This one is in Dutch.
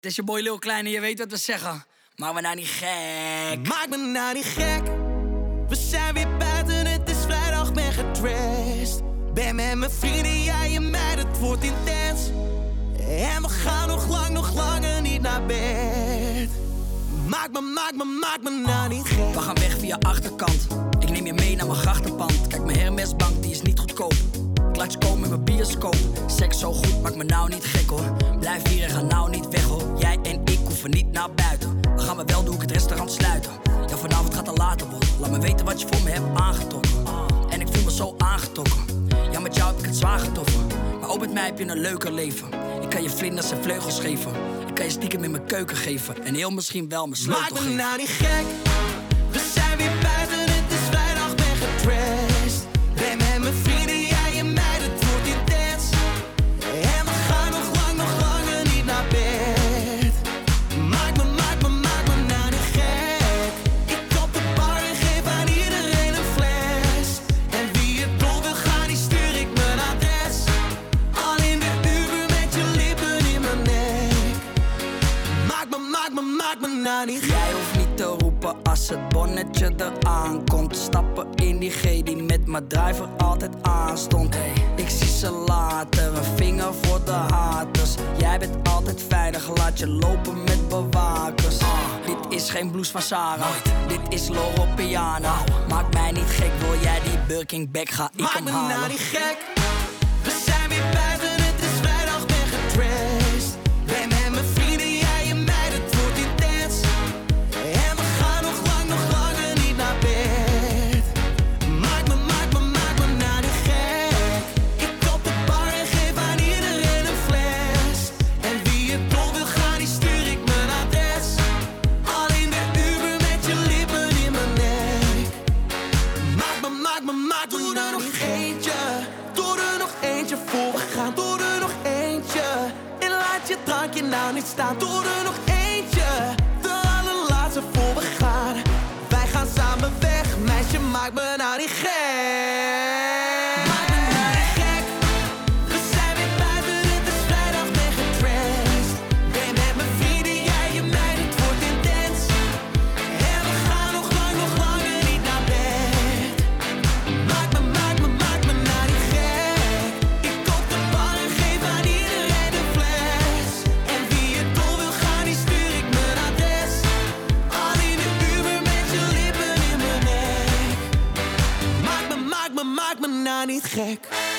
Het is je boy Lil Klein en je weet wat we zeggen. Maak me nou niet gek. Maak me nou niet gek. We zijn weer buiten, het is vrijdag, ben getrashed. Ben met mijn vrienden, jij en mij, het wordt intens. En we gaan nog langer niet naar bed. Maak me nou niet gek. We gaan weg via achterkant. Ik neem je mee naar mijn grachtenpand. Kijk, mijn Hermesbank, die is niet goedkoop. Klats komen met mijn bioscoop. Seks zo goed, maak me nou niet gek hoor. Blijf hier en ga nou niet weg hoor. Jij en ik hoeven niet naar buiten. Dan gaan we wel, doe ik het restaurant sluiten. Ja, vanavond gaat het later worden. Laat me weten wat je voor me hebt aangetrokken. En ik voel me zo aangetrokken. Ja, met jou heb ik het zwaar getroffen. Maar ook met mij heb je een leuker leven. Ik kan je vlinders en vleugels geven. Ik kan je stiekem in mijn keuken geven. En heel misschien wel mijn sleutel geven. Maak me nou niet gek. We zijn weer buiten, het is vrijdag, ben getrashed. Ben met mijn vrienden, jij en mij, het wordt intens. En we gaan nog langer niet naar bed. Maak me nou niet gek. Ik op de bar en geef aan iedereen een fles. En wie het door wil gaan, die stuur ik mijn adres. Al in de Uber met je lippen in mijn nek. Maak me nou niet gek. Jij hoeft niet te roepen als het bonnetje eraan komt. Stappen in die G die met mijn driver altijd aanstond. Ik zie ze later, een vinger voor de haters. Jij bent altijd veilig, laat je lopen met bewakers. Dit is geen blues van Sarah, dit is Loro Piana. Maak mij niet gek, wil jij die Birkin bag, ga ik hem halen. Maak me nou niet gek. We zijn weer buiten, het is vrijdag, ben getrashed. Ben met mijn vrienden, jij en mij, het wordt intens. En we gaan nog langer niet naar bed. Maak me nou niet gek. Ik op de bar en geef aan iedereen een fles. En wie het door wil gaan, die stuur ik mijn adres. Al in de Uber met je lippen in mijn nek. Maak me nou niet gek. Doe er nog eentje voor we gaan. Doe er nog eentje. En laat je drankje nou niet staan. Doe er nog eentje. De allerlaatste voor we gaan. Wij gaan samen weg. Meisje, maak me nou niet gek. Maak me nou niet gek. We zijn weer buiten, het is vrijdag, ben getrashed. Ben met mijn vrienden, jij en mij, dit wordt intens. En we gaan nog langer niet naar bed. Maak me nou niet gek. Ik op de bar en geef aan iedereen een fles. En wie het door wil gaan, die stuur ik mijn adres. Al in de Uber met je lippen in mijn nek. Maak me nou niet gek.